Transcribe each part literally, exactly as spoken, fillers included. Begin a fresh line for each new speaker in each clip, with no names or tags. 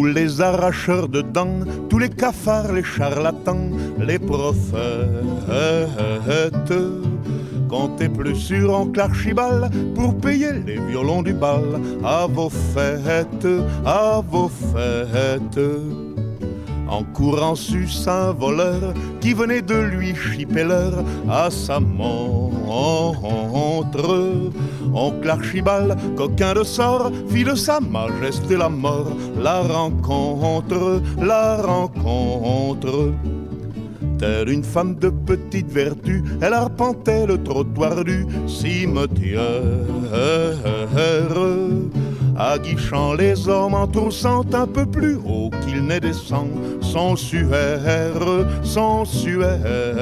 tous les arracheurs de dents, tous les cafards, les charlatans, les prophètes. Comptez plus sur oncle Archibald pour payer les violons du bal à vos fêtes, à vos fêtes. En courant sus un voleur qui venait de lui chipper l'heure à sa montre. Oncle Archibald, coquin de sort, fit de sa majesté la mort. La rencontre, la rencontre. Telle une femme de petite vertu, elle arpentait le trottoir du cimetière, aguichant les hommes en troussant un peu plus haut qu'il ne descend son suaire, son suaire.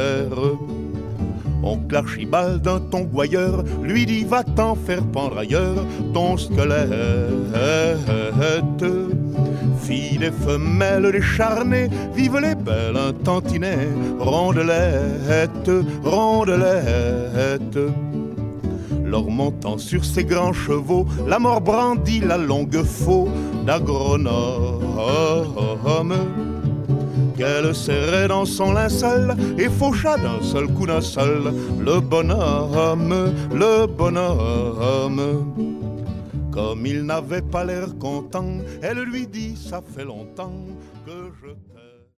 Oncle Archibald d'un ton gouailleur lui dit va-t'en faire pendre ailleurs ton squelette. Filles et femelles décharnées, vive les belles un tantinet, rondelette, rondelette. Leur montant sur ses grands chevaux, la mort brandit la longue faux d'agronome qu'elle serrait dans son linceul et faucha d'un seul coup d'un seul le bonhomme, le bonhomme. Comme il n'avait pas l'air content, elle lui dit ça fait longtemps que je t'aime.